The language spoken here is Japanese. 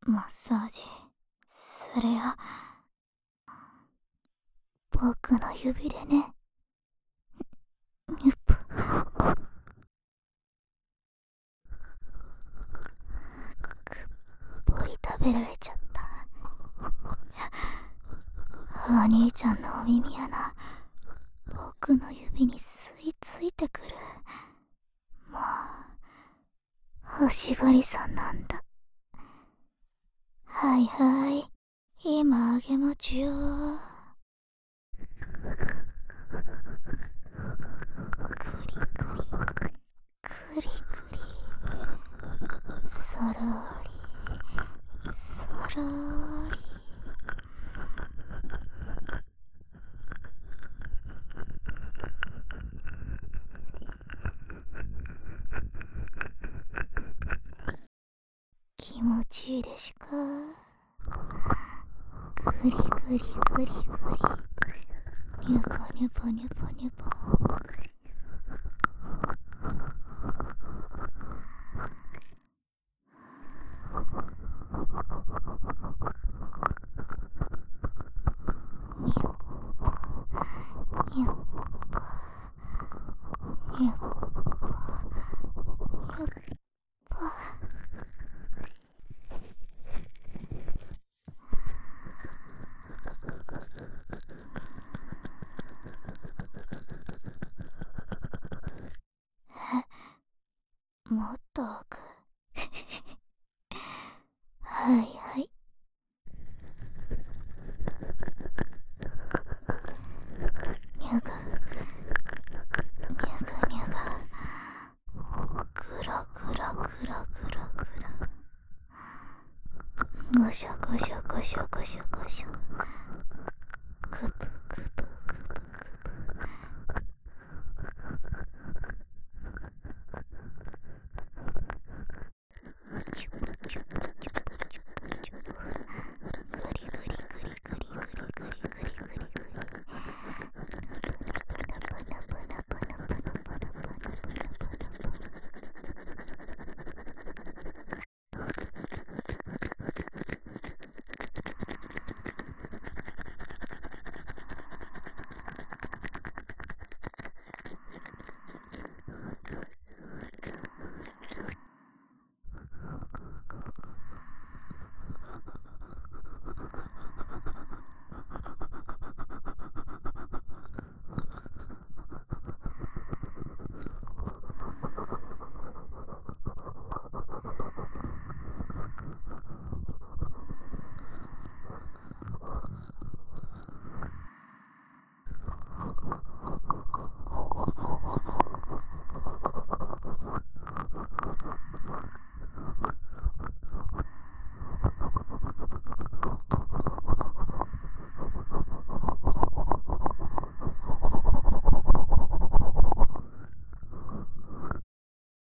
マッサージするよ。僕の指でね。ゆっぷ。ぽり食べられちゃった。お兄ちゃんのお耳やな。僕の指に吸い付いてくる。もう欲しがりさんなんだ。はいはい、今あげまちゅよ。クリクリクリクリ、そろりそろり。気持ちいいでしゅか。グリグリグリグリ、ニュポニュポニュポニュポ。ニュッニュッニュッポ。もっと奥。はいはい。ニュグニュグニュグ、グラグラグラグラグラ、ゴシャゴシャゴシャゴシャゴシャ、グプグプグプグプ、チュプチュプチュプチュプチュプ、グリグリグリグリグリグリグリグリグリグリ、パナパナパナパナパナパナパナパナ